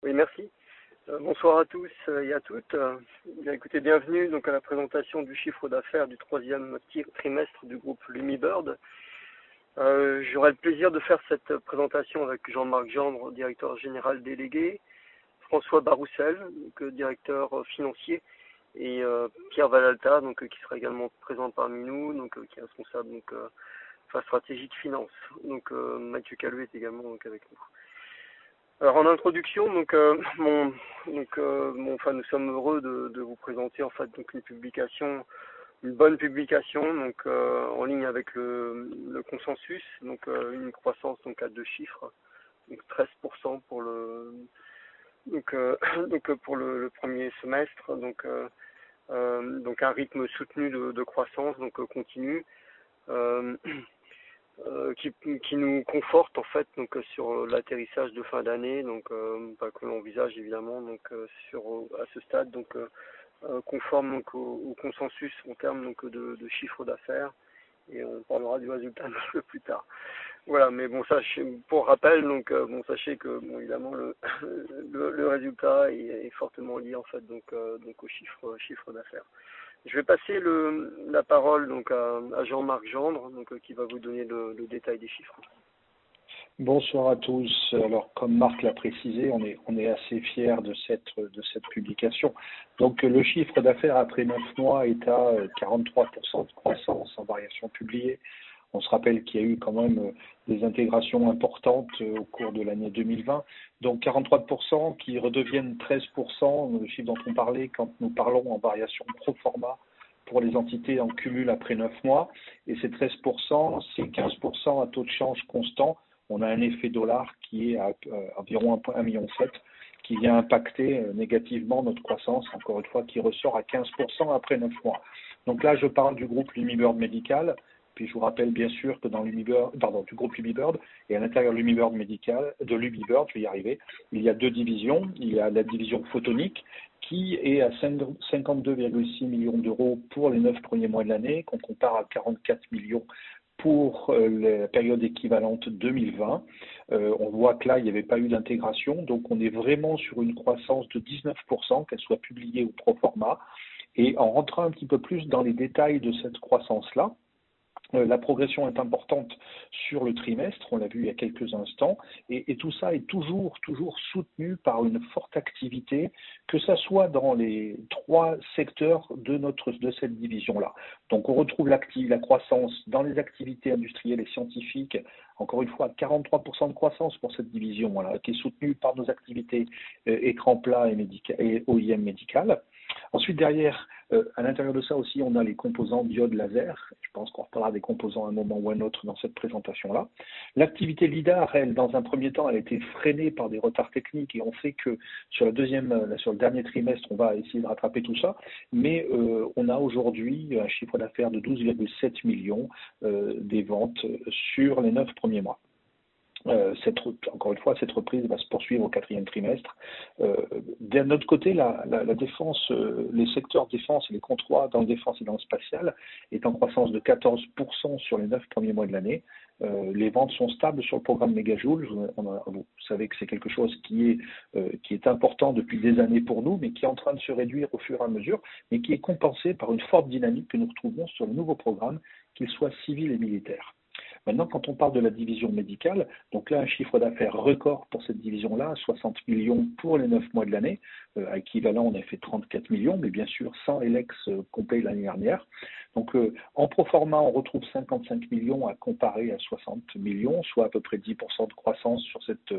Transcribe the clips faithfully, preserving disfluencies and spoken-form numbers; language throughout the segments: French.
Oui, merci. Euh, bonsoir à tous euh, et à toutes. Euh, bien, écoutez, bienvenue donc à la présentation du chiffre d'affaires du troisième trimestre du groupe Lumibird. Euh, J'aurai le plaisir de faire cette présentation avec Jean-Marc Gendre, directeur général délégué, François Baroussel, donc, directeur financier, et euh, Pierre Valalta, donc qui sera également présent parmi nous, donc qui est responsable donc euh, enfin, stratégique finance. Donc euh, Mathieu Caluet est également donc avec nous. Alors en introduction, donc, euh, mon, donc euh, mon, enfin, nous sommes heureux de, de vous présenter en fait donc une publication, une bonne publication, donc euh, en ligne avec le, le consensus, donc euh, une croissance donc à deux chiffres, donc treize pour cent pour le donc, euh, donc pour le, le premier semestre, donc euh, euh, donc un rythme soutenu de, de croissance donc euh, continu. Euh, Euh, qui, qui nous conforte en fait donc sur l'atterrissage de fin d'année, donc euh, pas que l'on envisage évidemment donc euh, sur à ce stade donc euh, euh, conforme donc au, au consensus en termes donc de, de chiffre d'affaires, et on parlera du résultat un peu plus tard. Voilà, mais bon, sachez, pour rappel, donc euh, bon, sachez que bon, évidemment le, le, le résultat est, est fortement lié en fait donc euh, donc au chiffre chiffre d'affaires. Je vais passer le, la parole donc à, à Jean-Marc Gendre, donc, euh, qui va vous donner le, le détail des chiffres. Bonsoir à tous. Alors, comme Marc l'a précisé, on est, on est assez fiers de cette, de cette publication. Donc, le chiffre d'affaires après neuf mois est à quarante-trois pour cent de croissance en variation publiée. On se rappelle qu'il y a eu quand même des intégrations importantes au cours de l'année deux mille vingt. Donc, quarante-trois pour cent qui redeviennent treize pour cent, le chiffre dont on parlait quand nous parlons en variation pro forma pour les entités en cumul après neuf mois. Et ces treize pour cent, c'est quinze pour cent à taux de change constant. On a un effet dollar qui est à euh, environ un virgule sept million, qui vient impacter euh, négativement notre croissance, encore une fois, qui ressort à quinze pour cent après neuf mois. Donc là, je parle du groupe Lumibird Medical, puis je vous rappelle bien sûr que dans Lumibird, pardon, du groupe Lumibird, et à l'intérieur de Lumibird Medical, de Lumibird, je vais y arriver, il y a deux divisions. Il y a la division photonique, qui est à cinquante-deux virgule six millions d'euros pour les neuf premiers mois de l'année, qu'on compare à quarante-quatre millions pour la période équivalente deux mille vingt. Euh, on voit que là, il n'y avait pas eu d'intégration, donc on est vraiment sur une croissance de dix-neuf pour cent, qu'elle soit publiée ou pro forma. Et en rentrant un petit peu plus dans les détails de cette croissance-là, euh, la progression est importante sur le trimestre, on l'a vu il y a quelques instants, et, et tout ça est toujours, toujours soutenu par une forte activité, que ce soit dans les trois secteurs de, notre, de cette division-là. Donc on retrouve la croissance dans les activités industrielles et scientifiques, encore une fois, quarante-trois pour cent de croissance pour cette division, voilà, qui est soutenue par nos activités euh, écran plat et, et O I M médical. Ensuite, derrière, euh, à l'intérieur de ça aussi, on a les composants diodes laser. Je pense qu'on reparlera des composants à un moment ou à un autre dans cette présentation-là. L'activité LIDAR, elle, dans un premier temps, elle a été freinée par des retards techniques, et on sait que sur, la deuxième, sur le dernier trimestre, on va essayer de rattraper tout ça. Mais euh, on a aujourd'hui un chiffre d'affaires de douze virgule sept millions euh, des ventes sur les neuf premiers mois. Euh, cette, encore une fois, cette reprise va se poursuivre au quatrième trimestre. Euh, D'un autre côté, la, la, la défense, euh, les secteurs défense et les contrats dans le défense et dans le spatial est en croissance de quatorze pour cent sur les neuf premiers mois de l'année. Euh, les ventes sont stables sur le programme Megajoule. On a, vous savez que c'est quelque chose qui est, euh, qui est important depuis des années pour nous, mais qui est en train de se réduire au fur et à mesure, mais qui est compensé par une forte dynamique que nous retrouvons sur le nouveau programme, qu'il soit civil et militaire. Maintenant, quand on parle de la division médicale, donc là, un chiffre d'affaires record pour cette division-là, soixante millions pour les neuf mois de l'année, euh, à équivalent, on a fait trente-quatre millions, mais bien sûr, sans Elex euh, complet l'année dernière. Donc, euh, en pro forma, on retrouve cinquante-cinq millions à comparer à soixante millions, soit à peu près dix pour cent de croissance sur cette,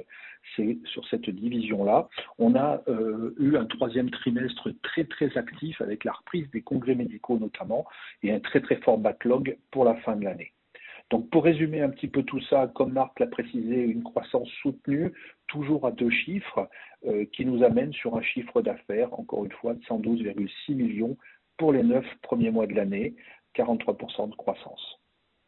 sur cette division-là. On a euh, eu un troisième trimestre très, très actif avec la reprise des congrès médicaux notamment, et un très, très fort backlog pour la fin de l'année. Donc, pour résumer un petit peu tout ça, comme Marc l'a précisé, une croissance soutenue, toujours à deux chiffres, euh, qui nous amène sur un chiffre d'affaires, encore une fois, de cent douze virgule six millions pour les neuf premiers mois de l'année, quarante-trois pour cent de croissance.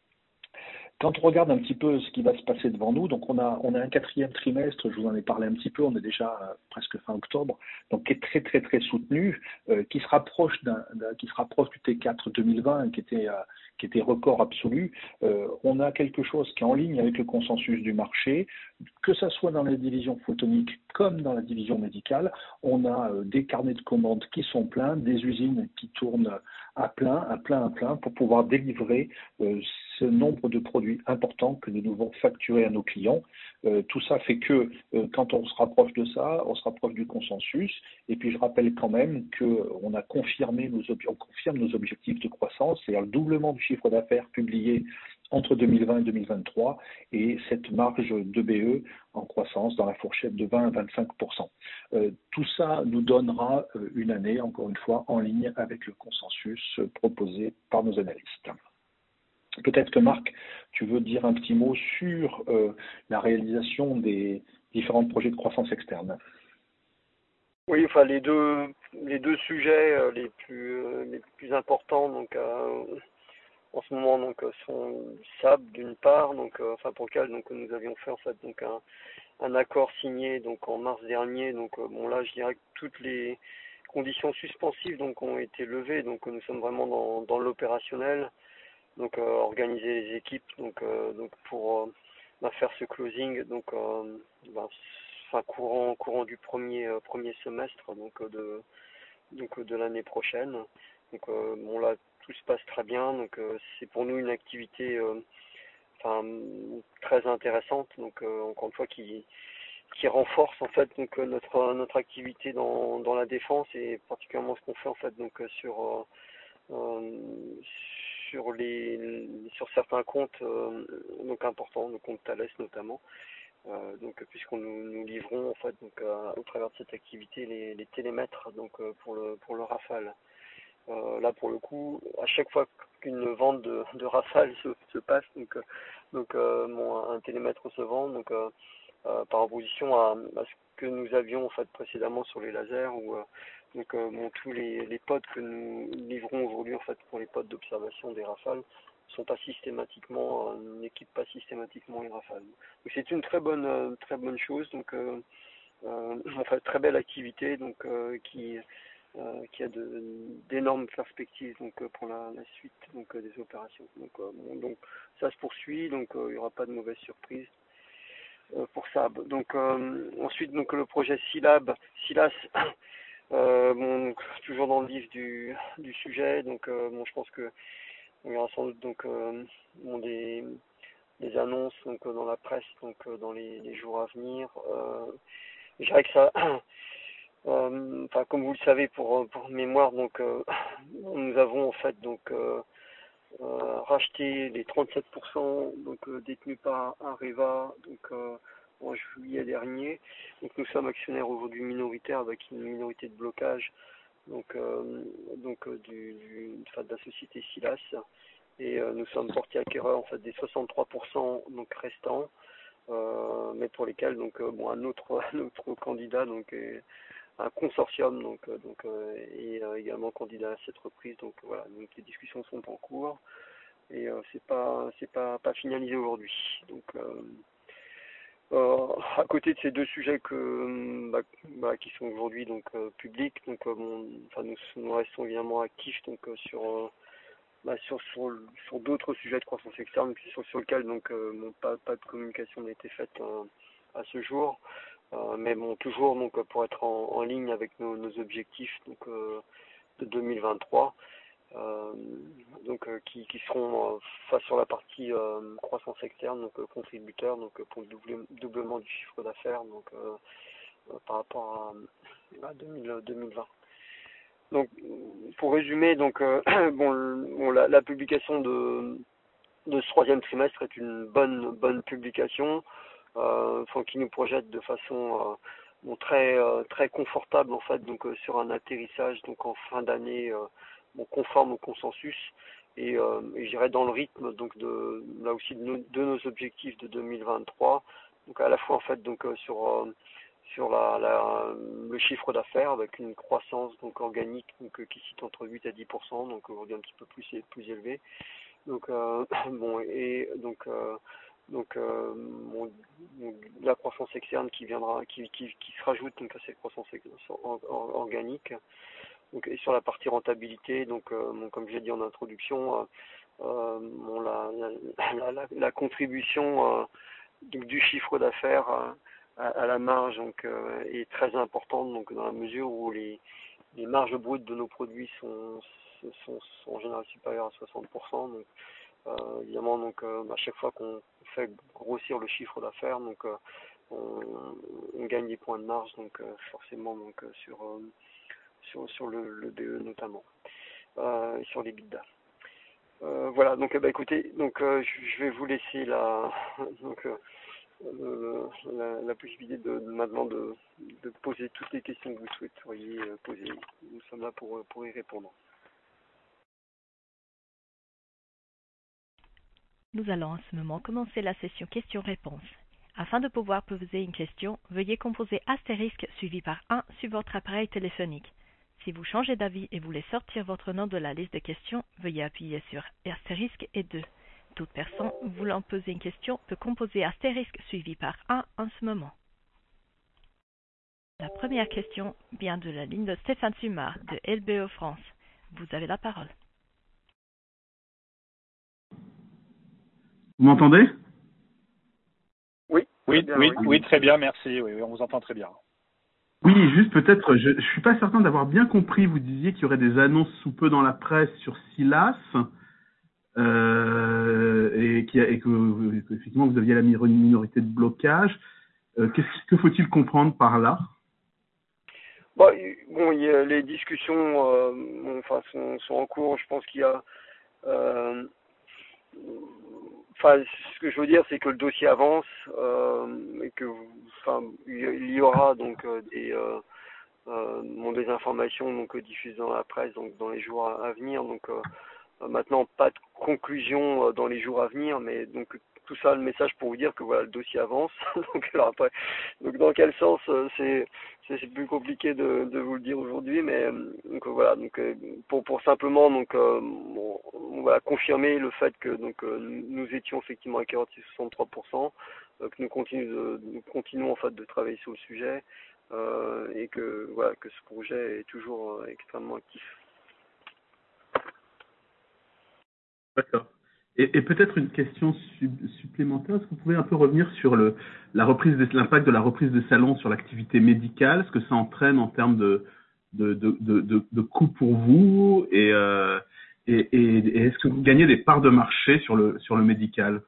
Quand on regarde un petit peu ce qui va se passer devant nous, donc on a, on a un quatrième trimestre, je vous en ai parlé un petit peu, on est déjà euh, presque fin octobre, donc qui est très très très soutenu, euh, qui se rapproche d'un, d'un, qui se rapproche du T quatre deux mille vingt, qui était, euh, qui était record absolu. Euh, on a quelque chose qui est en ligne avec le consensus du marché, que ça soit dans la division photonique comme dans la division médicale, on a euh, des carnets de commandes qui sont pleins, des usines qui tournent à plein, à plein, à plein, pour pouvoir délivrer euh, ce nombre de produits importants que nous devons facturer à nos clients. Euh, tout ça fait que euh, quand on se rapproche de ça, on se rapproche du consensus. Et puis je rappelle quand même qu'on a confirmé nos, on confirme nos objectifs de croissance, c'est-à-dire le doublement du chiffre d'affaires publié entre deux mille vingt et deux mille vingt-trois, et cette marge de B E en croissance dans la fourchette de vingt à vingt-cinq pour cent. Euh, tout ça nous donnera euh, une année, encore une fois, en ligne avec le consensus euh, proposé par nos analystes. Peut-être que Marc, tu veux dire un petit mot sur euh, la réalisation des différents projets de croissance externe. Oui, enfin les deux les deux sujets euh, les plus euh, les plus importants donc euh, en ce moment donc sont S A B d'une part, donc euh, enfin pour lequel donc nous avions fait en fait donc un, un accord signé donc en mars dernier, donc euh, bon là je dirais que toutes les conditions suspensives donc ont été levées, donc nous sommes vraiment dans, dans l'opérationnel, donc euh, organiser les équipes donc euh, donc pour euh, bah, faire ce closing donc euh, bah, enfin courant courant du premier euh, premier semestre donc euh, de donc euh, de l'année prochaine. Donc euh, bon là tout se passe très bien, donc euh, c'est pour nous une activité euh, enfin très intéressante, donc euh, encore une fois qui qui renforce en fait donc euh, notre notre activité dans dans la défense, et particulièrement ce qu'on fait en fait donc euh, sur euh, euh, sur les sur certains comptes euh, donc importants, le compte Thales notamment. Euh, donc puisqu'on nous, nous livrons en fait donc euh, au travers de cette activité les, les télémètres donc euh, pour le pour le Rafale. Euh, là pour le coup, à chaque fois qu'une vente de, de Rafale se, se passe, donc euh, donc euh, bon, un télémètre se vend donc euh, euh, par opposition à, à ce que nous avions en fait précédemment sur les lasers, ou euh, donc euh, bon, tous les, les pods que nous livrons aujourd'hui en fait pour les pods d'observation des Rafales sont pas systématiquement, euh, n'équipent pas systématiquement les Rafales. Donc c'est une très bonne euh, très bonne chose, donc euh, euh, enfin très belle activité donc euh, qui euh, qui a de d'énormes perspectives donc euh, pour la, la suite donc euh, des opérations. Donc euh, bon, donc ça se poursuit, donc euh, il n'y aura pas de mauvaise surprise euh, pour S A B. Donc euh, ensuite donc le projet SILAB, SILAS, euh, bon donc, toujours dans le vif du du sujet, donc euh, bon je pense que on verra sans doute donc euh, bon, des des annonces donc dans la presse donc euh, dans les, les jours à venir. Euh, je dirais que ça Euh, enfin, comme vous le savez, pour, pour mémoire, donc euh, nous avons en fait donc euh, euh, racheté les trente-sept pour cent donc euh, détenus par Areva donc euh, en juillet dernier. Donc nous sommes actionnaires aujourd'hui minoritaires avec une minorité de blocage donc euh, donc euh, du, du enfin, de la société Silas, et euh, nous sommes portés acquéreurs en fait des soixante-trois pour cent donc restants, euh, mais pour lesquels donc euh, bon un autre un autre candidat donc est un consortium donc euh, donc euh, est euh, également candidat à cette reprise, donc voilà, donc les discussions sont en cours, et euh, c'est pas c'est pas pas finalisé aujourd'hui. Donc euh, euh, à côté de ces deux sujets que bah, bah, qui sont aujourd'hui donc euh, publics, donc euh, bon, enfin nous, nous restons évidemment actifs donc euh, sur euh, bah, sur sur, sur d'autres sujets de croissance externe sur, sur lesquels donc euh, bon, pas pas de communication n'a été faite euh, à ce jour. Euh, mais bon, toujours donc pour être en, en ligne avec nos, nos objectifs donc euh, de deux mille vingt-trois, euh, donc euh, qui, qui seront euh, face sur la partie euh, croissance externe, donc euh, contributeurs donc pour le double, doublement du chiffre d'affaires donc euh, euh, par rapport à, à deux mille, deux mille vingt. Donc pour résumer, donc euh, bon, bon la, la publication de de ce troisième trimestre est une bonne bonne publication, euh, enfin, qui nous projette de façon euh, bon, très euh, très confortable en fait donc euh, sur un atterrissage donc en fin d'année euh, bon, conforme au consensus, et, euh, et je dirais dans le rythme donc de là aussi de nos, de nos objectifs de deux mille vingt-trois, donc à la fois en fait donc euh, sur euh, sur la, la le chiffre d'affaires avec une croissance donc organique donc euh, qui cite entre huit à dix pour cent, donc aujourd'hui un petit peu plus plus élevé. Donc euh, bon, et donc euh, donc euh, bon, la croissance externe qui viendra, qui, qui, qui se rajoute donc à cette croissance or, or, organique. Donc, et sur la partie rentabilité, donc euh, bon, comme j'ai dit en introduction, euh, bon, la, la, la, la contribution euh, donc du chiffre d'affaires à, à, à la marge donc, euh, est très importante donc, dans la mesure où les, les marges brutes de nos produits sont, sont, sont en général supérieures à soixante pour cent. Donc, euh, évidemment, donc, euh, à chaque fois qu'on fait grossir le chiffre d'affaires, donc, euh, on, on gagne des points de marge donc, euh, forcément donc, euh, sur, euh, sur, sur le, le B E notamment, euh, sur les bidas. Euh, voilà, donc bah, écoutez, donc euh, je vais vous laisser la, donc, euh, euh, la, la possibilité de, de maintenant de, de poser toutes les questions que vous souhaiteriez euh, poser. Nous sommes là pour, pour y répondre. Nous allons en ce moment commencer la session questions-réponses. Afin de pouvoir poser une question, veuillez composer astérisque suivi par un sur votre appareil téléphonique. Si vous changez d'avis et voulez sortir votre nom de la liste de questions, veuillez appuyer sur astérisque et deux. Toute personne voulant poser une question peut composer astérisque suivi par un en ce moment. La première question vient de la ligne de Stéphane Sumar de L B O France. Vous avez la parole. Vous m'entendez? Oui, oui, bien, oui, oui, oui, très bien, merci. Oui, oui, on vous entend très bien. Oui, juste peut-être, je ne suis pas certain d'avoir bien compris. Vous disiez qu'il y aurait des annonces sous peu dans la presse sur Silas euh, et, qui, et que, que effectivement vous aviez la minorité de blocage. Euh, qu'est-ce que faut-il comprendre par là? Bon, bon il y a, les discussions euh, bon, enfin, sont, sont en cours. Je pense qu'il y a euh, Enfin, ce que je veux dire, c'est que le dossier avance euh, et que, enfin, il y aura donc euh, des, euh, euh, bon, des informations donc diffusées dans la presse donc dans les jours à, à venir. Donc euh, maintenant, pas de conclusion euh, dans les jours à venir, mais donc tout ça, le message pour vous dire que voilà, le dossier avance. donc alors après, donc dans quel sens, euh, c'est c'est plus compliqué de, de vous le dire aujourd'hui, mais donc voilà, donc pour pour simplement donc euh, bon, on va confirmer le fait que donc euh, nous étions effectivement à quarante-six virgule soixante-trois pour cent, euh, que nous continuons de, nous continuons en fait de travailler sur le sujet euh, et que voilà que ce projet est toujours euh, extrêmement actif. D'accord. Et, et peut-être une question sub, supplémentaire, est-ce que vous pouvez un peu revenir sur le, la reprise de, l'impact de la reprise de salon sur l'activité médicale, ce que ça entraîne en termes de, de, de, de, de, de coûts pour vous et, euh, et, et, et est-ce que vous gagnez des parts de marché sur le, sur le médical?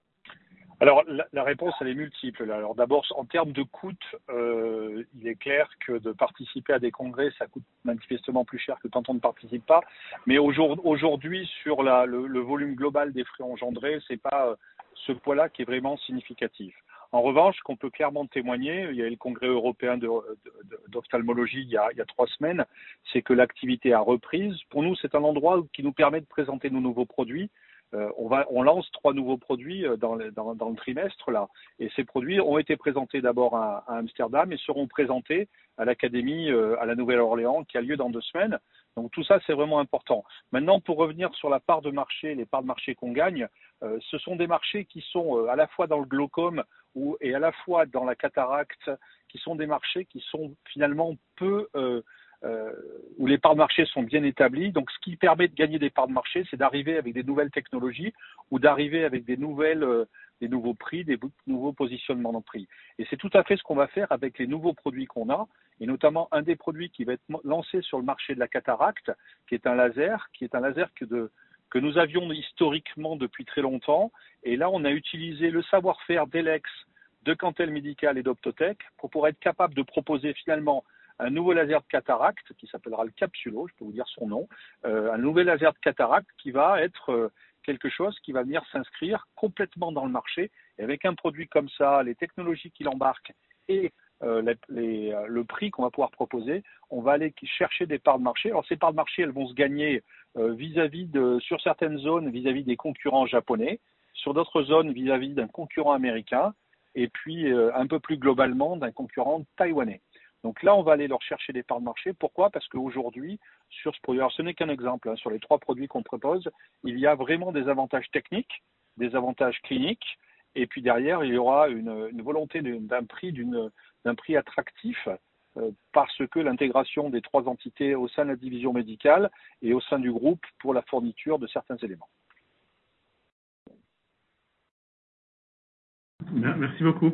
Alors, la, la réponse, elle est multiple. Là. Alors, d'abord, en termes de coûts, euh, il est clair que de participer à des congrès, ça coûte manifestement plus cher que quand on ne participe pas. Mais aujourd'hui, sur la, le, le volume global des frais engendrés, c'est pas euh, ce poids-là qui est vraiment significatif. En revanche, qu'on peut clairement témoigner, il y a eu le congrès européen de, de, d'ophtalmologie il y, a, il y a trois semaines, c'est que l'activité a reprise. Pour nous, c'est un endroit qui nous permet de présenter nos nouveaux produits. Euh, on, va, on lance trois nouveaux produits dans le, dans, dans le trimestre là, et ces produits ont été présentés d'abord à, à Amsterdam et seront présentés à l'Académie euh, à la Nouvelle-Orléans qui a lieu dans deux semaines. Donc tout ça c'est vraiment important. Maintenant pour revenir sur la part de marché, les parts de marché qu'on gagne, euh, ce sont des marchés qui sont euh, à la fois dans le glaucome ou, et à la fois dans la cataracte, qui sont des marchés qui sont finalement peu euh, Euh, où les parts de marché sont bien établies. Donc, ce qui permet de gagner des parts de marché, c'est d'arriver avec des nouvelles technologies ou d'arriver avec des nouvelles, euh, des nouveaux prix, des nouveaux positionnements de prix. Et c'est tout à fait ce qu'on va faire avec les nouveaux produits qu'on a, et notamment un des produits qui va être lancé sur le marché de la cataracte, qui est un laser, qui est un laser que de que nous avions historiquement depuis très longtemps. Et là, on a utilisé le savoir-faire d'Elex, de Cantel Medical et d'Optotec pour pouvoir être capable de proposer finalement un nouveau laser de cataracte qui s'appellera le Capsulo, je peux vous dire son nom, euh, un nouvel laser de cataracte qui va être euh, quelque chose qui va venir s'inscrire complètement dans le marché. Et avec un produit comme ça, les technologies qu'il embarque et euh, les, les, euh, le prix qu'on va pouvoir proposer, on va aller chercher des parts de marché. Alors ces parts de marché, elles vont se gagner euh, vis-à-vis de, sur certaines zones, vis-à-vis des concurrents japonais, sur d'autres zones vis-à-vis d'un concurrent américain, et puis euh, un peu plus globalement d'un concurrent taïwanais. Donc là, on va aller leur chercher des parts de marché. Pourquoi? Parce qu'aujourd'hui, sur ce produit, alors ce n'est qu'un exemple, hein, sur les trois produits qu'on propose, il y a vraiment des avantages techniques, des avantages cliniques, et puis derrière, il y aura une, une volonté d'un prix, d'une, d'un prix attractif, euh, parce que l'intégration des trois entités au sein de la division médicale et au sein du groupe pour la fourniture de certains éléments. Merci beaucoup.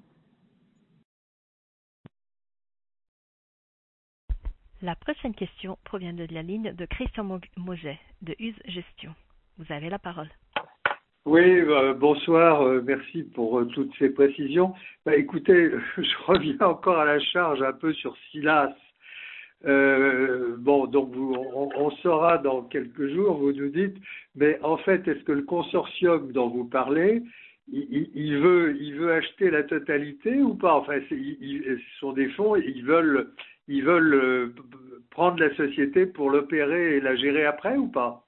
La prochaine question provient de la ligne de Christian Moget de U S Gestion. Vous avez la parole. Oui, euh, bonsoir, euh, merci pour euh, toutes ces précisions. Bah, écoutez, je reviens encore à la charge un peu sur Silas. Euh, bon, donc vous, on, on saura dans quelques jours, vous nous dites, mais en fait, est-ce que le consortium dont vous parlez, il, il veut, il veut acheter la totalité ou pas? Enfin, c'est, il, il, ce sont des fonds, ils veulent, ils veulent euh, prendre la société pour l'opérer et la gérer après ou pas?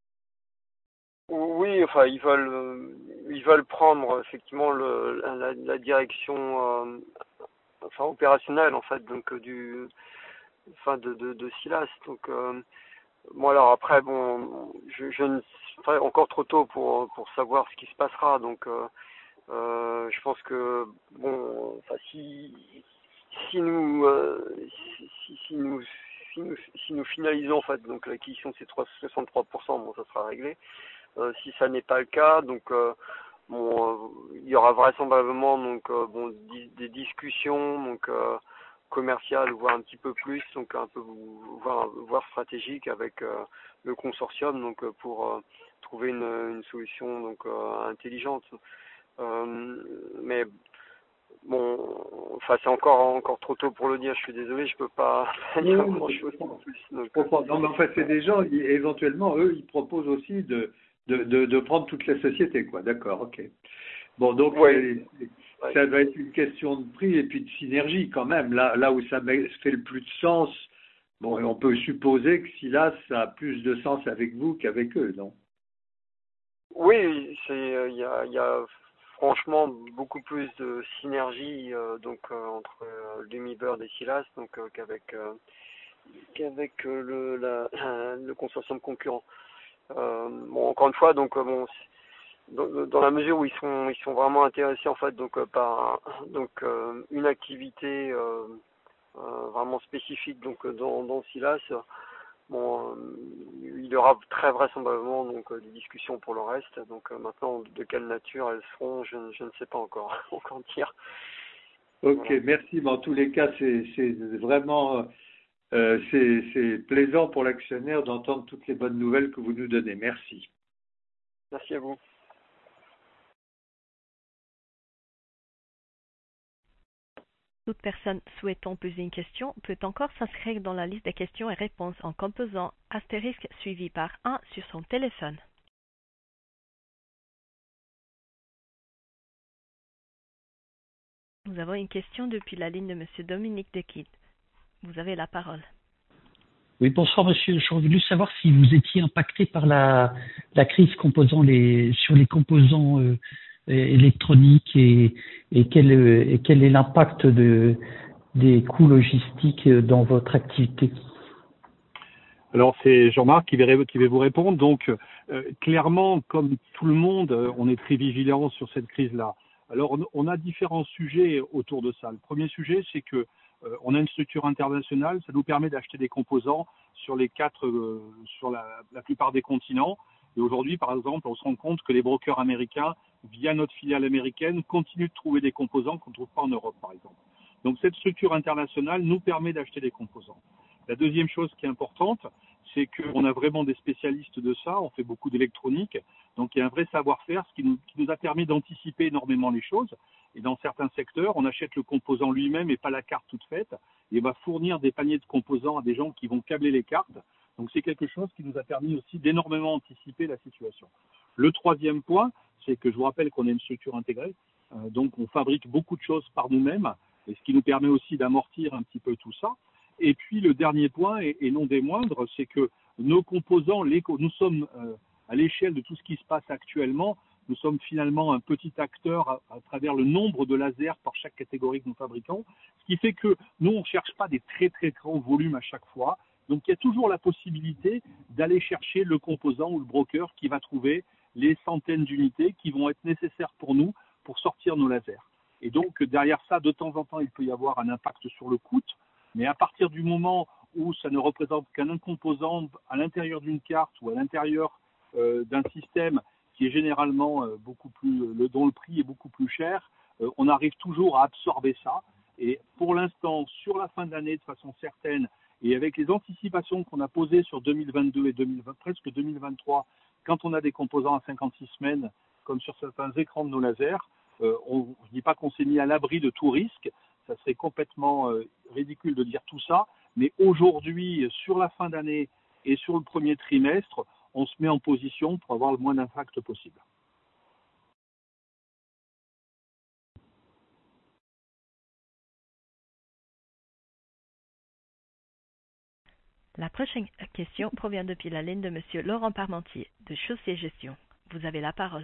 Oui, enfin, ils veulent, euh, ils veulent prendre effectivement le, la, la direction, euh, enfin opérationnelle en fait, donc euh, du, enfin de, de, de Silas. Donc euh, bon alors après bon, je, je ne, enfin, encore trop tôt pour pour savoir ce qui se passera. Donc euh, euh, je pense que bon, enfin si si nous euh, si, si, si nous si nous si nous finalisons en fait donc l'acquisition de ces soixante-trois pour cent, bon ça sera réglé. Euh, si ça n'est pas le cas, donc euh, bon, euh, il y aura vraisemblablement donc euh, bon di des discussions donc euh, commerciales, voire un petit peu plus, donc un peu voire, voire stratégique avec euh, le consortium, donc euh, pour euh, trouver une, une solution donc euh, intelligente. Euh, mais bon, enfin c'est encore encore trop tôt pour le dire. Je suis désolé, je peux pas dire grand chose en plus. Donc, je comprends. Non, mais en fait, c'est des gens, ils, éventuellement, eux, ils proposent aussi de De, de, de prendre toute la société, quoi. D'accord, ok. Bon, donc ouais, ça ouais. va être une question de prix et puis de synergie quand même. Là, là où ça fait le plus de sens, bon, on peut supposer que si là, ça a plus de sens avec vous qu'avec eux, non? Oui, c'est il y a, y a franchement beaucoup plus de synergie euh, donc euh, entre euh, Lumibird et Silas donc euh, qu'avec euh, qu'avec euh, le la, le consortium concurrent. Euh, bon, encore une fois, donc euh, bon, dans, dans la mesure où ils sont ils sont vraiment intéressés en fait donc euh, par donc euh, une activité euh, euh, vraiment spécifique donc dans dans Silas. Bon, euh, il y aura très vraisemblablement donc euh, des discussions pour le reste. Donc euh, maintenant, de quelle nature elles seront, je, je ne sais pas encore encore dire. Ok, Voilà. merci. Mais en tous les cas, c'est c'est vraiment euh, c'est c'est plaisant pour l'actionnaire d'entendre toutes les bonnes nouvelles que vous nous donnez. Merci. Merci à vous. Toute personne souhaitant poser une question peut encore s'inscrire dans la liste des questions et réponses en composant astérisque suivi par un sur son téléphone. Nous avons une question depuis la ligne de Monsieur Dominique Dequide. Vous avez la parole. Oui, bonsoir monsieur. J'aurais voulu savoir si vous étiez impacté par la, la crise composant les, sur les composants euh, électroniques et, et, quel, et quel est l'impact de, des coûts logistiques dans votre activité. Alors c'est Jean-Marc qui va, qui va vous répondre. Donc euh, clairement, comme tout le monde, on est très vigilant sur cette crise-là. Alors on, on a différents sujets autour de ça. Le premier sujet, c'est que euh, on a une structure internationale. Ça nous permet d'acheter des composants sur les quatre, euh, sur la, la plupart des continents. Et aujourd'hui, par exemple, on se rend compte que les brokers américains, via notre filiale américaine, continuent de trouver des composants qu'on ne trouve pas en Europe, par exemple. Donc cette structure internationale nous permet d'acheter des composants. La deuxième chose qui est importante, c'est qu'on a vraiment des spécialistes de ça, on fait beaucoup d'électronique, donc il y a un vrai savoir-faire, ce qui nous, qui nous a permis d'anticiper énormément les choses. Et dans certains secteurs, on achète le composant lui-même et pas la carte toute faite, et on va fournir des paniers de composants à des gens qui vont câbler les cartes. Donc c'est quelque chose qui nous a permis aussi d'énormément anticiper la situation. Le troisième point, c'est que je vous rappelle qu'on est une structure intégrée, euh, donc on fabrique beaucoup de choses par nous-mêmes, et ce qui nous permet aussi d'amortir un petit peu tout ça. Et puis le dernier point, et, et non des moindres, c'est que nos composants, les, nous sommes euh, à l'échelle de tout ce qui se passe actuellement, nous sommes finalement un petit acteur à, à travers le nombre de lasers par chaque catégorie que nous fabriquons, ce qui fait que nous, on ne cherche pas des très très grands volumes à chaque fois. Donc il y a toujours la possibilité d'aller chercher le composant ou le broker qui va trouver les centaines d'unités qui vont être nécessaires pour nous pour sortir nos lasers. Et donc derrière ça, de temps en temps, il peut y avoir un impact sur le coût. Mais à partir du moment où ça ne représente qu'un composant à l'intérieur d'une carte ou à l'intérieur euh, d'un système qui est généralement euh, beaucoup plus, le, dont le prix est beaucoup plus cher, euh, on arrive toujours à absorber ça. Et pour l'instant, sur la fin d'année, de façon certaine, et avec les anticipations qu'on a posées sur deux mille vingt-deux et deux mille vingt, presque deux mille vingt-trois, quand on a des composants à cinquante-six semaines, comme sur certains écrans de nos lasers, euh, on, je ne dis pas qu'on s'est mis à l'abri de tout risque, ça serait complètement euh, ridicule de dire tout ça, mais aujourd'hui, sur la fin d'année et sur le premier trimestre, on se met en position pour avoir le moins d'impact possible. La prochaine question provient depuis la ligne de Monsieur Laurent Parmentier, de Chaussée Gestion. Vous avez la parole.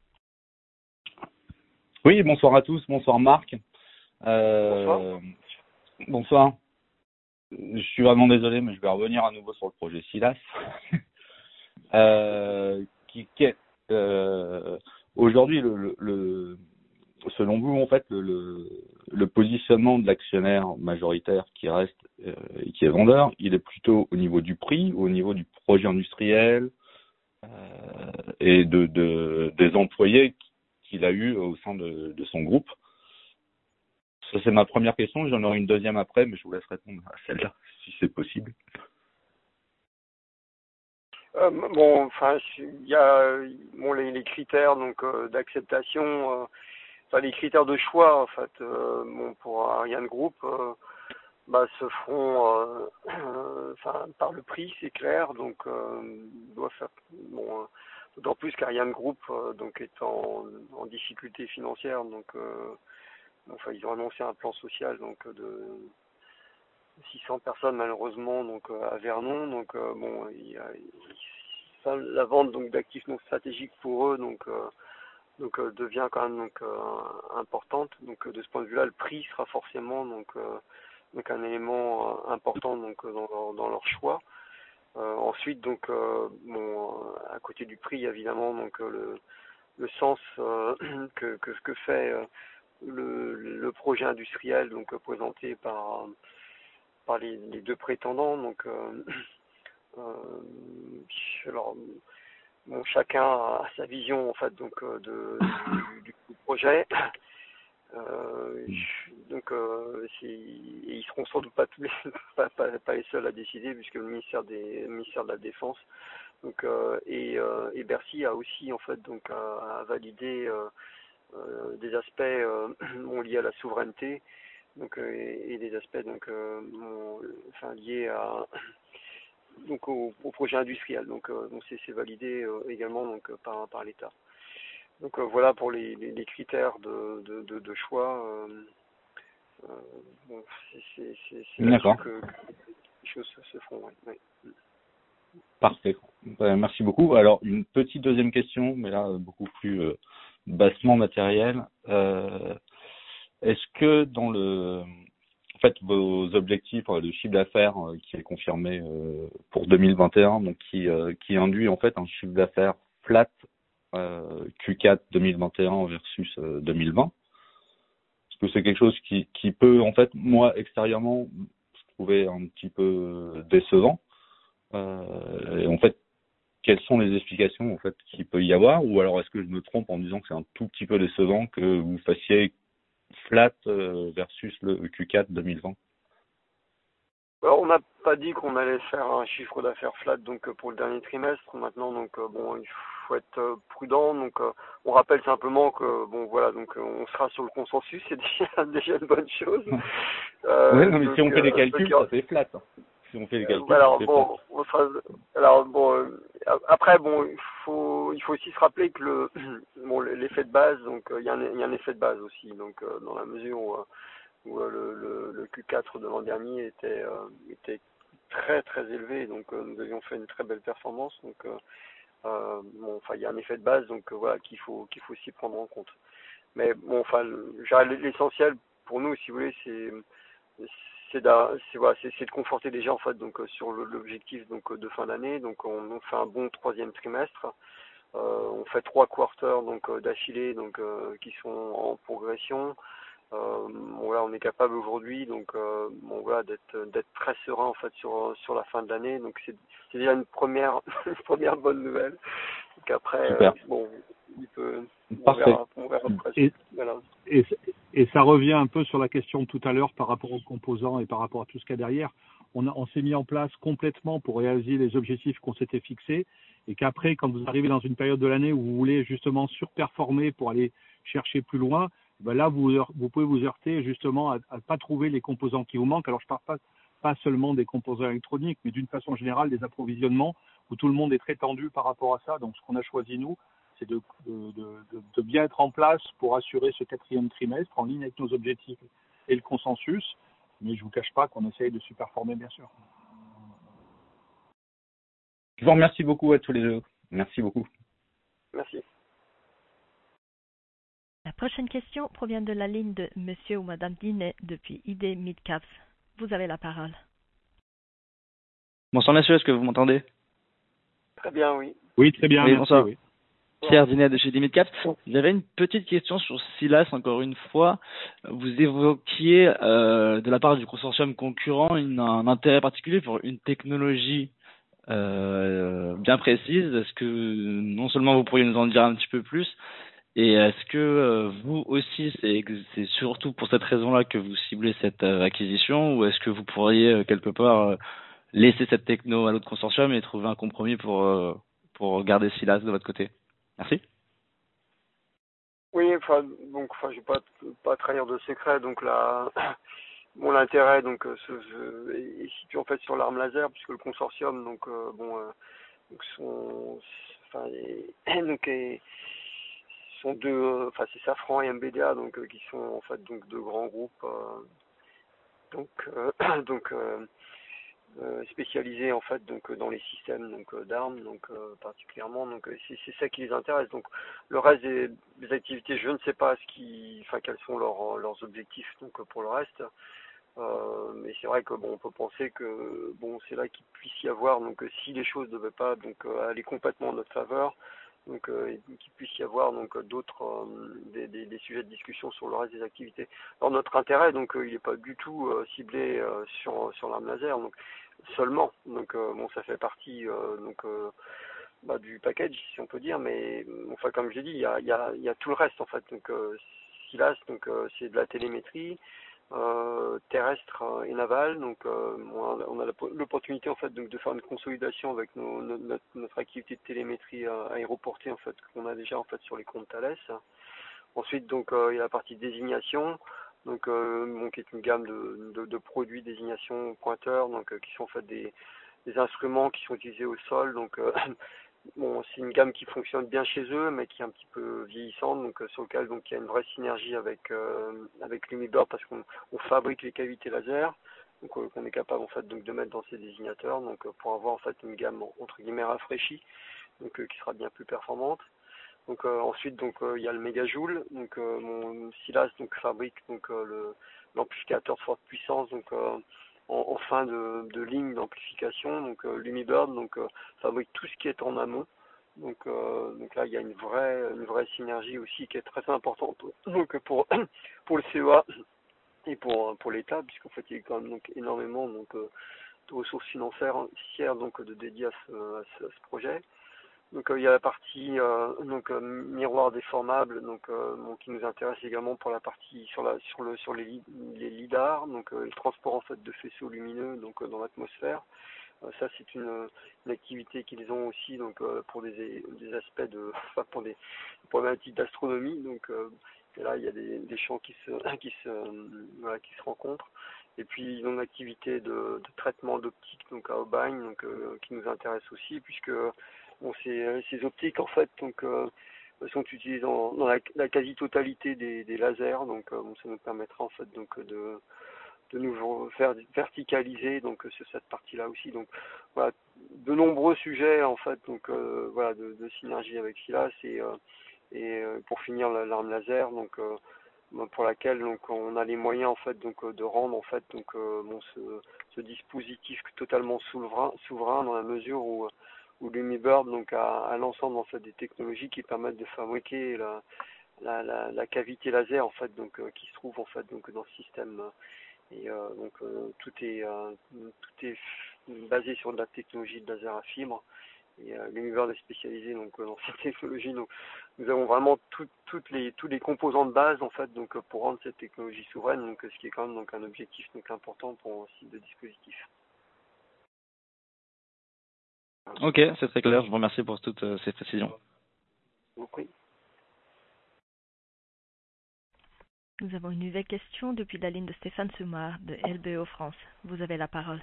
Oui, bonsoir à tous, bonsoir Marc. Euh, Bonsoir. Bonsoir. Je suis vraiment désolé, mais je vais revenir à nouveau sur le projet SILAS. euh, qui, qui est, euh, aujourd'hui, le, le, le, selon vous, en fait, le, le, le positionnement de l'actionnaire majoritaire qui reste euh, et qui est vendeur, il est plutôt au niveau du prix, au niveau du projet industriel euh, et de, de des employés qu'il a eu au sein de, de son groupe. Ça, c'est ma première question. J'en aurai une deuxième après, mais je vous laisse répondre à celle-là, si c'est possible. Euh, bon, enfin, il y a bon, les, les critères donc euh, d'acceptation, euh, enfin les critères de choix en fait, euh, bon, pour Ariane Group, euh, bah, se feront, euh, euh, enfin par le prix, c'est clair, donc euh, doit faire bon. Euh, D'autant plus qu'Ariane Group euh, donc est en, en difficulté financière, donc euh, enfin ils ont annoncé un plan social donc de six cents personnes malheureusement donc euh, à Vernon, donc euh, bon il y a, ça, la vente donc d'actifs non stratégiques pour eux donc euh, donc euh, devient quand même donc euh, importante, donc euh, de ce point de vue là le prix sera forcément donc euh, donc un élément euh, important donc euh, dans leur, dans leur choix. Euh, ensuite, donc, euh, bon, euh, à côté du prix, évidemment, donc euh, le, le sens euh, que, que ce que fait euh, le, le projet industriel, donc euh, présenté par par les, les deux prétendants. Donc, euh, euh, alors, bon, chacun a sa vision en fait, donc euh, de, du, du, du projet. Euh, donc, euh, et ils seront sans doute pas tous les, pas, pas, pas les seuls à décider, puisque le ministère des le ministère de la Défense, donc euh, et, euh, et Bercy a aussi en fait donc à, à valider euh, euh, des aspects euh, bon, liés à la souveraineté, donc euh, et, et des aspects donc euh, bon, enfin liés à donc au, au projet industriel. Donc euh, donc c'est validé euh, également donc par par l'État. Donc euh, voilà pour les, les, les critères de, de, de, de choix. Euh, euh, bon, c'est là-dessus que, que les choses se, se font. Ouais, ouais. Parfait. Euh, merci beaucoup. Alors, une petite deuxième question, mais là, beaucoup plus euh, bassement matérielle. Euh, Est-ce que dans le... En fait, vos objectifs de chiffre d'affaires euh, qui est confirmé euh, pour deux mille vingt et un, donc qui, euh, qui induit en fait un chiffre d'affaires flat euh, Q quatre deux mille vingt et un versus euh, deux mille vingt. Est-ce que c'est quelque chose qui, qui peut, en fait, moi, extérieurement, je trouvais un petit peu décevant. Euh, et en fait, quelles sont les explications en fait qu'il peut y avoir, ou alors est-ce que je me trompe en disant que c'est un tout petit peu décevant que vous fassiez flat euh, versus le Q quatre deux mille vingt? Alors, on n'a pas dit qu'on allait faire un chiffre d'affaires flat donc pour le dernier trimestre. Maintenant, donc bon, il faut être prudent. Donc, on rappelle simplement que bon, voilà, donc on sera sur le consensus, c'est déjà, déjà une bonne chose. Euh, oui, non, mais donc, si on fait les calculs, ça fait flat. Si on fait les calculs, alors ça fait bon, on sera, alors bon, euh, après bon, il faut, il faut aussi se rappeler que le, bon, l'effet de base, donc il y a un, il y a un effet de base aussi, donc euh, dans la mesure où où euh, le, le, le Q quatre de l'an dernier était, euh, était très très élevé, donc euh, nous avions fait une très belle performance, donc euh, euh, bon, enfin il y a un effet de base, donc euh, voilà qu'il faut qu'il faut aussi prendre en compte. Mais bon, enfin l'essentiel pour nous, si vous voulez, c'est c'est de, voilà, de conforter les gens en fait donc euh, sur l'objectif donc de fin d'année, donc on, on fait un bon troisième trimestre. Euh, on fait trois quarters donc euh, d'affilée donc euh, qui sont en progression. Euh, bon, voilà, on est capable aujourd'hui donc euh, bon, voilà, d'être d'être très serein en fait sur sur la fin de l'année. Donc c'est c'est déjà une première une première bonne nouvelle. Donc après euh, bon, il peut on Parfait. verra, on verra après. Et, voilà. et, et ça revient un peu sur la question de tout à l'heure par rapport aux composants et par rapport à tout ce qu'il y a derrière. On, a, on s'est mis en place complètement pour réaliser les objectifs qu'on s'était fixés et qu'après, quand vous arrivez dans une période de l'année où vous voulez justement surperformer pour aller chercher plus loin, ben là, vous, vous pouvez vous heurter justement à ne pas trouver les composants qui vous manquent. Alors, je ne parle pas, pas seulement des composants électroniques, mais d'une façon générale, des approvisionnements où tout le monde est très tendu par rapport à ça. Donc, ce qu'on a choisi, nous, c'est de, de, de, de bien être en place pour assurer ce quatrième trimestre en ligne avec nos objectifs et le consensus. Mais je ne vous cache pas qu'on essaye de superformer, bien sûr. Je vous remercie beaucoup à tous les deux. Merci beaucoup. Merci. La prochaine question provient de la ligne de Monsieur ou Madame Dinet depuis I D Midcaps. Vous avez la parole. Bonsoir messieurs, est-ce que vous m'entendez? Très bien, oui. Oui, très bien. Oui, merci, bonsoir. oui. Pierre Dinet de chez I D Midcaps. J'avais une petite question sur Silas, encore une fois. Vous évoquiez euh, de la part du consortium concurrent une, un intérêt particulier pour une technologie euh, bien précise. Est-ce que non seulement vous pourriez nous en dire un petit peu plus, et est-ce que euh, vous aussi, c'est, c'est surtout pour cette raison-là que vous ciblez cette euh, acquisition, ou est-ce que vous pourriez euh, quelque part euh, laisser cette techno à l'autre consortium et trouver un compromis pour, euh, pour garder Silas de votre côté? Merci. Oui, enfin donc enfin je vais pas pas trahir de secret, donc là bon l'intérêt donc euh, se, se, est situé en fait sur l'arme laser puisque le consortium donc euh, bon euh, donc sont enfin et, donc et, sont deux euh, enfin c'est Safran et M B D A donc euh, qui sont en fait donc deux grands groupes euh, donc euh, donc euh, Euh, spécialisés en fait donc dans les systèmes donc euh, d'armes donc euh, particulièrement donc euh, c'est, c'est ça qui les intéresse. Donc le reste des, des activités, je ne sais pas ce qui enfin quels sont leurs leurs objectifs donc pour le reste, euh, mais c'est vrai que bon on peut penser que bon c'est là qu'il puisse y avoir donc si les choses ne devaient pas donc aller complètement en notre faveur, donc euh, qu'il puisse y avoir donc d'autres euh, des, des, des sujets de discussion sur le reste des activités. Alors notre intérêt donc euh, il n'est pas du tout euh, ciblé euh, sur sur l'arme laser donc seulement donc euh, bon ça fait partie euh, donc euh, bah, du package si on peut dire, mais enfin comme je l'ai dit il y a il y a il y a tout le reste en fait donc euh, Silas donc euh, c'est de la télémétrie Euh, terrestre et navale, donc euh, on a l'opportunité en fait donc de faire une consolidation avec nos, notre, notre activité de télémétrie euh, aéroportée en fait qu'on a déjà en fait sur les comptes Thales. Ensuite donc euh, il y a la partie désignation, donc euh, bon, qui est une gamme de, de, de produits désignation pointeurs, donc euh, qui sont en fait des, des instruments qui sont utilisés au sol, donc euh, bon, c'est une gamme qui fonctionne bien chez eux, mais qui est un petit peu vieillissante, donc euh, sur lequel donc il y a une vraie synergie avec euh, avec Lumibird parce qu'on on fabrique les cavités laser, donc euh, qu'on est capable en fait donc de mettre dans ces désignateurs, donc euh, pour avoir en fait une gamme entre guillemets rafraîchie, donc euh, qui sera bien plus performante. Donc euh, ensuite donc euh, il y a le mégajoule, donc euh, mon Silas donc fabrique donc euh, le l'amplificateur de forte puissance, donc euh, En, en fin de, de ligne d'amplification, donc euh, Lumibird donc euh, fabrique tout ce qui est en amont. Donc, euh, donc là il y a une vraie une vraie synergie aussi qui est très importante donc pour pour le C E A et pour pour l'État puisqu'en fait il y a quand même donc énormément donc euh, de ressources financières donc de dédiées à ce, à ce, à ce projet. Donc euh, il y a la partie euh, donc euh, miroir déformable donc euh, bon, qui nous intéresse également pour la partie sur la sur le sur les les lidars, donc euh, le transport en fait de faisceaux lumineux donc euh, dans l'atmosphère. Euh, ça c'est une, une activité qu'ils ont aussi donc euh, pour des des aspects de enfin pour des problématiques d'astronomie, donc euh, et là il y a des, des champs qui se qui se voilà, qui se rencontrent. Et puis ils ont une activité de, de traitement d'optique donc à Aubagne donc euh, qui nous intéresse aussi puisque bon, ces, ces optiques en fait donc euh, sont utilisées dans, dans la, la quasi-totalité des, des lasers, donc euh, bon, ça nous permettra en fait donc de, de nous faire verticaliser donc sur cette partie-là aussi. Donc voilà, de nombreux sujets en fait donc euh, voilà de, de synergie avec Silas et euh, et euh, pour finir l'arme laser donc euh, pour laquelle donc on a les moyens en fait donc de rendre en fait donc euh, bon ce, ce dispositif totalement souverain souverain dans la mesure où où Lumibird donc a, a l'ensemble en fait des technologies qui permettent de fabriquer la, la, la, la cavité laser en fait, donc euh, qui se trouve en fait donc dans le système. Et euh, donc euh, tout est euh, tout est basé sur de la technologie de laser à fibre. Et euh, l'univers est spécialisé donc dans cette technologie. Donc nous avons vraiment tout, toutes les tous les composants de base en fait donc pour rendre cette technologie souveraine. Donc ce qui est quand même donc un objectif donc important pour un site de dispositif. Ok, c'est très clair. Je vous remercie pour toutes euh, ces précisions. Je vous prie. Nous avons une nouvelle question depuis la ligne de Stéphane Soumar de L B O France. Vous avez la parole.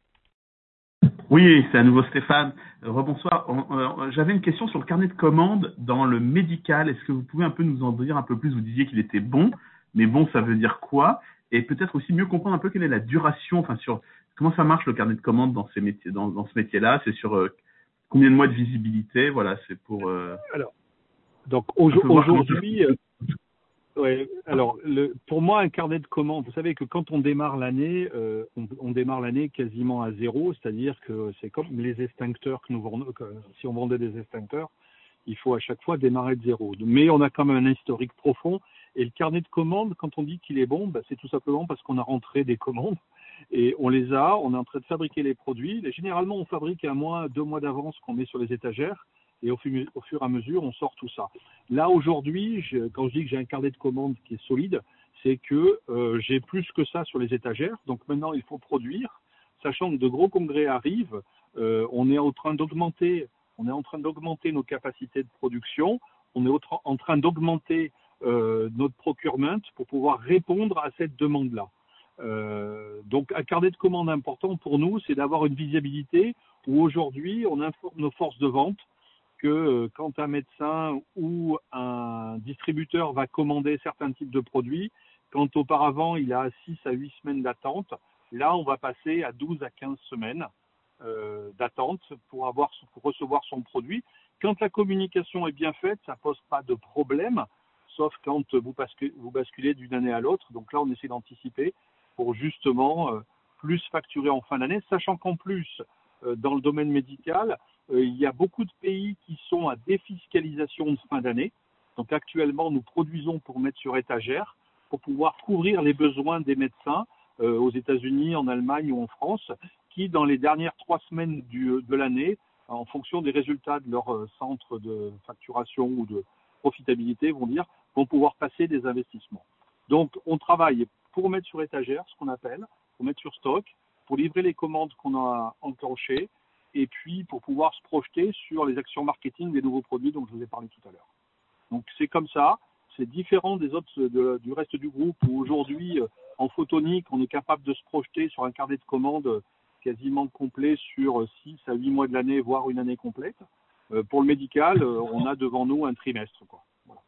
Oui, c'est à nouveau Stéphane. Euh, rebonsoir. Euh, J'avais une question sur le carnet de commandes dans le médical. Est-ce que vous pouvez un peu nous en dire un peu plus? Vous disiez qu'il était bon, mais bon, ça veut dire quoi? Et peut-être aussi mieux comprendre un peu quelle est la duration, enfin sur comment ça marche le carnet de commandes dans ces métiers, dans, dans ce métier-là. C'est sur euh, combien de mois de visibilité? Voilà, c'est pour. Euh, Alors, donc aujourd'hui. Ouais, alors, le, pour moi, un carnet de commandes, vous savez que quand on démarre l'année, euh, on, on démarre l'année quasiment à zéro, c'est-à-dire que c'est comme les extincteurs que nous vendons, que, si on vendait des extincteurs, il faut à chaque fois démarrer de zéro. Mais on a quand même un historique profond, et le carnet de commandes, quand on dit qu'il est bon, bah, c'est tout simplement parce qu'on a rentré des commandes, et on les a, on est en train de fabriquer les produits. Et généralement, on fabrique un mois, deux mois d'avance qu'on met sur les étagères, et au fur, au fur et à mesure, on sort tout ça. Là, aujourd'hui, je, quand je dis que j'ai un carnet de commandes qui est solide, c'est que euh, j'ai plus que ça sur les étagères. Donc maintenant, il faut produire, sachant que de gros congrès arrivent. Euh, on est en train d'augmenter, on est en train d'augmenter nos capacités de production. On est en train d'augmenter euh, notre procurement pour pouvoir répondre à cette demande-là. Euh, donc, un carnet de commandes important pour nous, c'est d'avoir une visibilité où aujourd'hui, on informe nos forces de vente que euh, quand un médecin ou un distributeur va commander certains types de produits, quand auparavant il a six à huit semaines d'attente, là on va passer à douze à quinze semaines euh, d'attente pour, avoir, pour recevoir son produit. Quand la communication est bien faite, ça ne pose pas de problème, sauf quand vous basculez, vous basculez d'une année à l'autre. Donc là on essaie d'anticiper pour justement euh, plus facturer en fin d'année, sachant qu'en plus, euh, dans le domaine médical, Euh, il y a beaucoup de pays qui sont à défiscalisation de fin d'année. Donc actuellement, nous produisons pour mettre sur étagère, pour pouvoir couvrir les besoins des médecins euh, aux États-Unis, en Allemagne ou en France, qui dans les dernières trois semaines du, de l'année, en fonction des résultats de leur euh, centre de facturation ou de profitabilité, vont dire, vont pouvoir passer des investissements. Donc on travaille pour mettre sur étagère, ce qu'on appelle, pour mettre sur stock, pour livrer les commandes qu'on a enclenchées, et puis pour pouvoir se projeter sur les actions marketing des nouveaux produits dont je vous ai parlé tout à l'heure. Donc c'est comme ça, c'est différent des autres de, du reste du groupe où aujourd'hui en photonique on est capable de se projeter sur un carnet de commandes quasiment complet sur six à huit mois de l'année, voire une année complète. Euh, pour le médical, on a devant nous un trimestre, quoi. Voilà.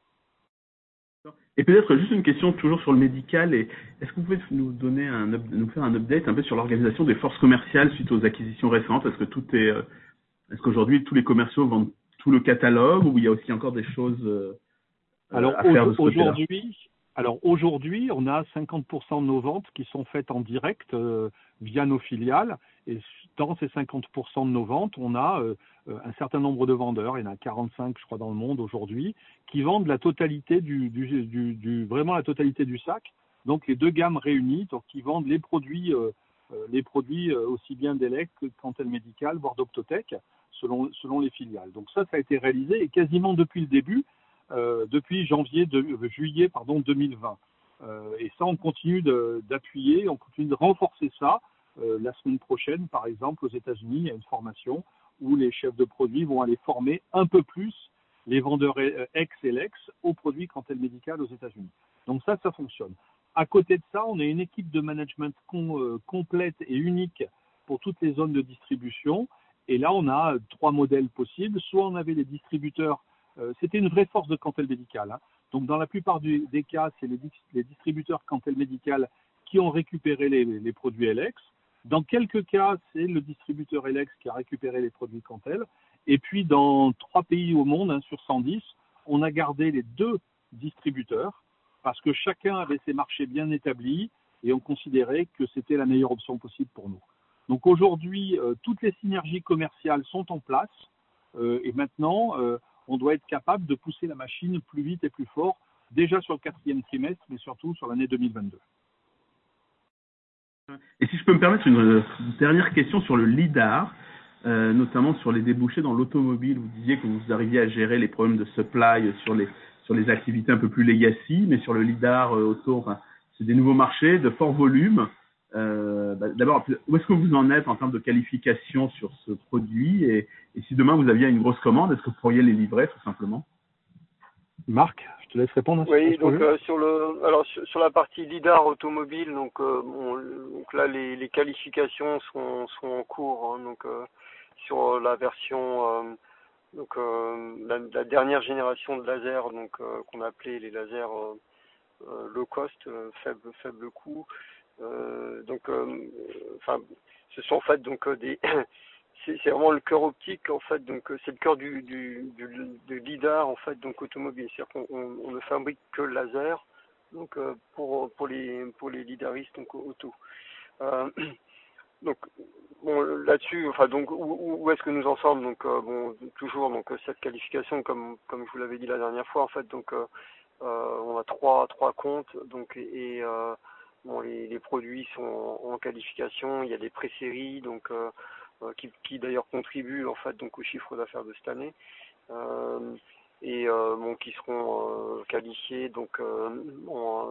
Et peut-être juste une question toujours sur le médical. Et est-ce que vous pouvez nous donner un, nous faire un update un peu sur l'organisation des forces commerciales suite aux acquisitions récentes? Est-ce que tout est, est-ce qu'aujourd'hui tous les commerciaux vendent tout le catalogue ou il y a aussi encore des choses alors, à faire de ce côté-là? Aujourd'hui, alors aujourd'hui, on a cinquante pour cent de nos ventes qui sont faites en direct euh, via nos filiales. Et dans ces cinquante pour cent de nos ventes, on a euh, un certain nombre de vendeurs, il y en a quarante-cinq, je crois, dans le monde aujourd'hui, qui vendent la totalité du, du, du, du vraiment la totalité du sac. Donc les deux gammes réunies, donc qui vendent les produits, euh, les produits euh, aussi bien d'Elec que de Cantel Médical, voire d'Optotech, selon, selon les filiales. Donc ça, ça a été réalisé et quasiment depuis le début, euh, depuis janvier, de, euh, juillet, pardon, deux mille vingt. Euh, et ça, on continue de, d'appuyer, on continue de renforcer ça. Euh, la semaine prochaine, par exemple, aux États-Unis, il y a une formation où les chefs de produits vont aller former un peu plus les vendeurs ex-Elex aux produits Cantel Médical aux États-Unis. Donc ça, ça fonctionne. À côté de ça, on a une équipe de management com- euh, complète et unique pour toutes les zones de distribution. Et là, on a trois modèles possibles. Soit on avait des distributeurs, euh, c'était une vraie force de Cantel Médical. Hein. Donc dans la plupart du, des cas, c'est les, les distributeurs Cantel Médical qui ont récupéré les, les produits Elex. Dans quelques cas, c'est le distributeur Elex qui a récupéré les produits Cantel. Et puis, dans trois pays au monde, hein, sur cent dix, on a gardé les deux distributeurs parce que chacun avait ses marchés bien établis et on considérait que c'était la meilleure option possible pour nous. Donc aujourd'hui, euh, toutes les synergies commerciales sont en place euh, et maintenant, euh, on doit être capable de pousser la machine plus vite et plus fort, déjà sur le quatrième trimestre, mais surtout sur l'année deux mille vingt-deux. Et si je peux me permettre une, une dernière question sur le lidar, euh, notamment sur les débouchés dans l'automobile. Vous disiez que vous arriviez à gérer les problèmes de supply sur les sur les activités un peu plus legacy, mais sur le lidar euh, auto, enfin, c'est des nouveaux marchés de fort volume. Euh, bah, d'abord, où est-ce que vous en êtes en termes de qualification sur ce produit, et, et si demain vous aviez une grosse commande, est-ce que vous pourriez les livrer tout simplement? Marc, je te laisse répondre. Oui, donc euh, sur le, alors sur, sur la partie lidar automobile, donc, euh, bon, donc là les, les qualifications sont, sont en cours, hein, donc euh, sur la version, euh, donc euh, la, la dernière génération de lasers, donc euh, qu'on appelait les lasers euh, euh, low cost, euh, faible faible coût, euh, donc, enfin, euh, ce sont en fait donc euh, des c'est vraiment le cœur optique en fait, donc c'est le cœur du, du, du, du lidar en fait, donc automobile, c'est-à-dire qu'on on, on ne fabrique que le laser, donc euh, pour pour les pour les lidaristes donc auto. Euh, donc bon là-dessus, enfin donc où, où est-ce que nous en sommes, donc euh, bon toujours donc cette qualification comme comme je vous l'avais dit la dernière fois en fait, donc euh, euh, on a trois trois comptes donc et, et euh, bon les, les produits sont en, en qualification, il y a des pré-séries donc euh, qui, qui d'ailleurs contribuent en fait donc au chiffre d'affaires de cette année, euh, et euh, bon qui seront euh, qualifiés donc euh, en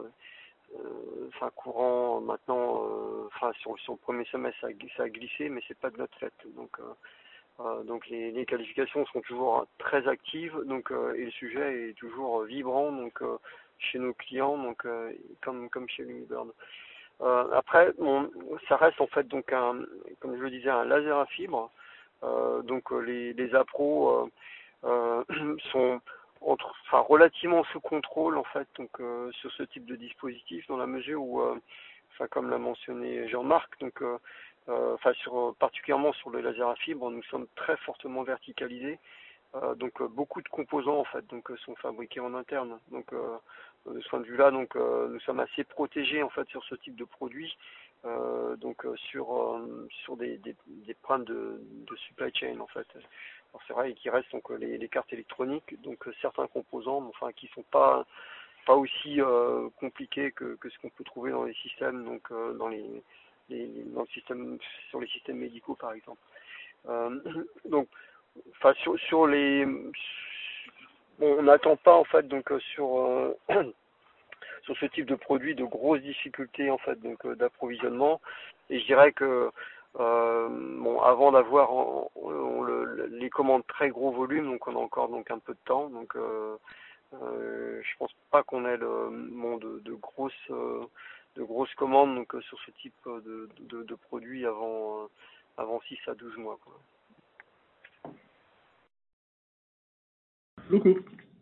euh, enfin courant maintenant, euh, enfin sur, sur le premier semestre ça, ça a glissé, mais c'est pas de notre fait, donc euh, euh, donc les, les qualifications sont toujours très actives, donc euh, et le sujet est toujours vibrant donc euh, chez nos clients, donc euh, comme comme chez Lumibird. Euh, après, bon, ça reste en fait donc un, comme je le disais, un laser à fibre. Euh, donc les, les appros euh, euh, sont entre, enfin, relativement sous contrôle en fait, donc euh, sur ce type de dispositif, dans la mesure où, euh, enfin, comme l'a mentionné Jean-Marc, donc euh, euh, enfin sur particulièrement sur le laser à fibre, nous sommes très fortement verticalisés. Euh, donc euh, beaucoup de composants en fait donc euh, sont fabriqués en interne. Donc euh, de ce point de vue-là, donc euh, nous sommes assez protégés en fait sur ce type de produit. Euh, donc euh, sur euh, sur des, des, des problèmes de, de supply chain en fait. Alors c'est vrai qu'il reste donc les, les cartes électroniques, donc euh, certains composants, enfin qui sont pas pas aussi euh, compliqués que, que ce qu'on peut trouver dans les systèmes, donc euh, dans les, les dans le système sur les systèmes médicaux par exemple. Euh, donc Enfin, sur, sur les, bon, on n'attend pas en fait donc sur euh, sur ce type de produit de grosses difficultés en fait donc d'approvisionnement. Et je dirais que euh, bon, avant d'avoir on, on, le, les commandes très gros volume, donc on a encore donc un peu de temps. Donc euh, euh, je pense pas qu'on ait le bon, de, de grosses euh, de grosses commandes donc sur ce type de, de, de produit avant euh, avant six à douze mois, quoi. Beaucoup.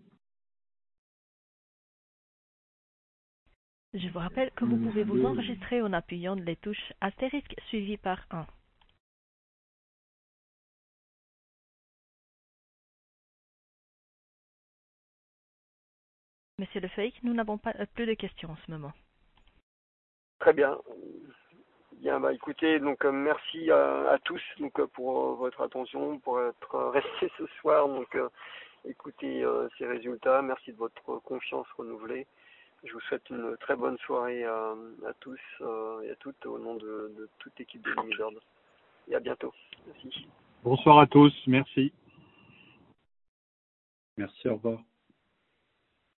Je vous rappelle que vous pouvez vous enregistrer en appuyant les touches astérisque suivi par un. Monsieur Lefeuille, nous n'avons pas euh, plus de questions en ce moment. Très bien. Bien, bah écoutez, donc euh, merci à, à tous donc euh, pour euh, votre attention, pour être euh, restés ce soir, donc euh, écoutez euh, ces résultats. Merci de votre confiance renouvelée. Je vous souhaite une très bonne soirée à, à tous euh, et à toutes au nom de, de toute l'équipe de Lumibird. Et à bientôt. Merci. Bonsoir à tous, merci. Merci, au revoir.